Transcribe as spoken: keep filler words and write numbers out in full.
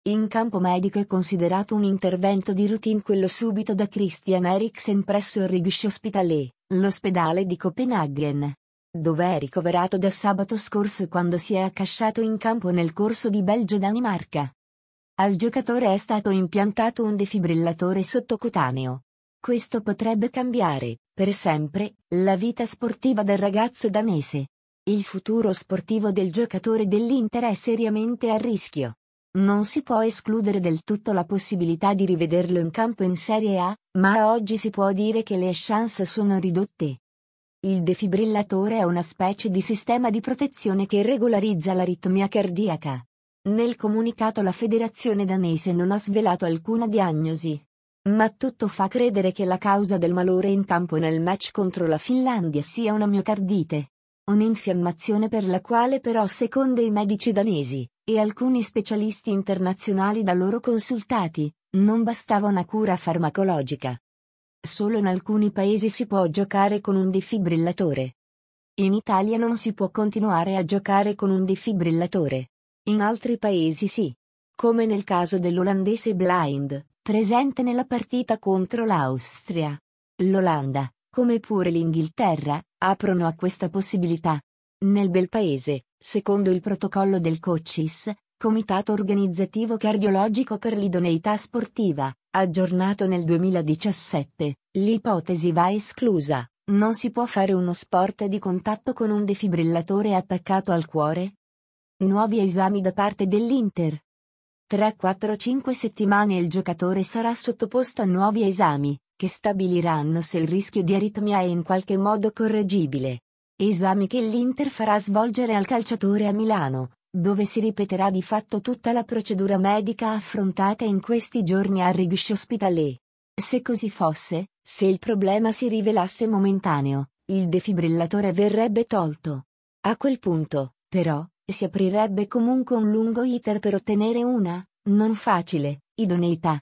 In campo medico è considerato un intervento di routine quello subito da Christian Eriksen presso il Rigshospitalet, l'ospedale di Copenaghen, dove è ricoverato da sabato scorso quando si è accasciato in campo nel corso di Belgio-Danimarca. Al giocatore è stato impiantato un defibrillatore sottocutaneo. Questo potrebbe cambiare, per sempre, la vita sportiva del ragazzo danese. Il futuro sportivo del giocatore dell'Inter è seriamente a rischio. Non si può escludere del tutto la possibilità di rivederlo in campo in Serie A, ma oggi si può dire che le chance sono ridotte. Il defibrillatore è una specie di sistema di protezione che regolarizza l'aritmia cardiaca. Nel comunicato la federazione danese non ha svelato alcuna diagnosi. Ma tutto fa credere che la causa del malore in campo nel match contro la Finlandia sia una miocardite. Un'infiammazione per la quale però secondo i medici danesi, e alcuni specialisti internazionali da loro consultati, non bastava una cura farmacologica. Solo in alcuni paesi si può giocare con un defibrillatore. In Italia non si può continuare a giocare con un defibrillatore. In altri paesi sì. Come nel caso dell'olandese Blind, presente nella partita contro l'Austria. L'Olanda, come pure l'Inghilterra, aprono a questa possibilità. Nel bel paese, secondo il protocollo del COCCIS, Comitato Organizzativo Cardiologico per l'Idoneità Sportiva, aggiornato nel duemiladiciassette, l'ipotesi va esclusa, non si può fare uno sport di contatto con un defibrillatore attaccato al cuore? Nuovi esami da parte dell'Inter. Tra quattro cinque settimane il giocatore sarà sottoposto a nuovi esami, che stabiliranno se il rischio di aritmia è in qualche modo correggibile. Esami che l'Inter farà svolgere al calciatore a Milano, dove si ripeterà di fatto tutta la procedura medica affrontata in questi giorni al Rigshospitalet. Se così fosse, se il problema si rivelasse momentaneo, il defibrillatore verrebbe tolto. A quel punto, però, si aprirebbe comunque un lungo iter per ottenere una, non facile, idoneità.